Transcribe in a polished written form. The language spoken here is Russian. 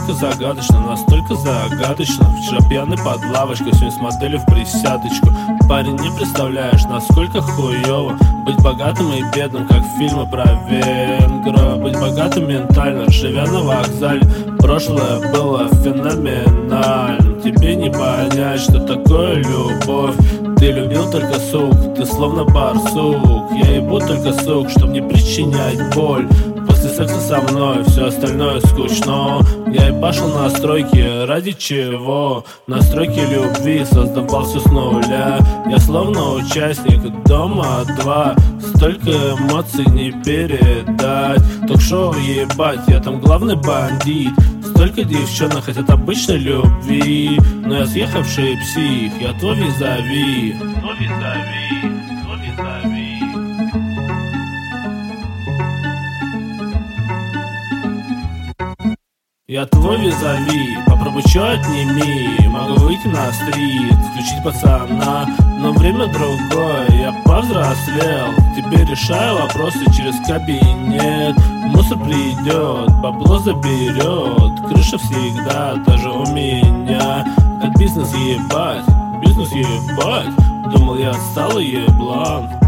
настолько загадочно. Вчера пьяный под лавочкой, сегодня с моделью в присядочку. Парень, не представляешь, насколько хуёво быть богатым и бедным, как фильмы про венгра. Быть богатым ментально, живя на вокзале. Прошлое было феноменальным. Тебе не понять, что такое любовь. Ты любил только сук, ты словно барсук. Я ебу только сук, чтоб не причинять боль. После секса со мной все остальное скучно. Я ебашил настройки, ради чего? Настройки любви, создавал все с нуля. Я словно участник Дома 2. Столько эмоций не передать. Ток-шоу ебать, я там главный бандит. Столько девчонок хотят обычной любви. Но я съехавший псих, я твой визави. Твой визави, твой визави. Я твой визави, попробуй чё отними. Могу выйти на стрит, включить пацана, но время другое, я повзрослел. Теперь решаю вопросы через кабинет. Мусор придет, бабло заберет. Крыша всегда даже у меня. Как бизнес ебать, бизнес ебать. Думал, я отсталый еблан.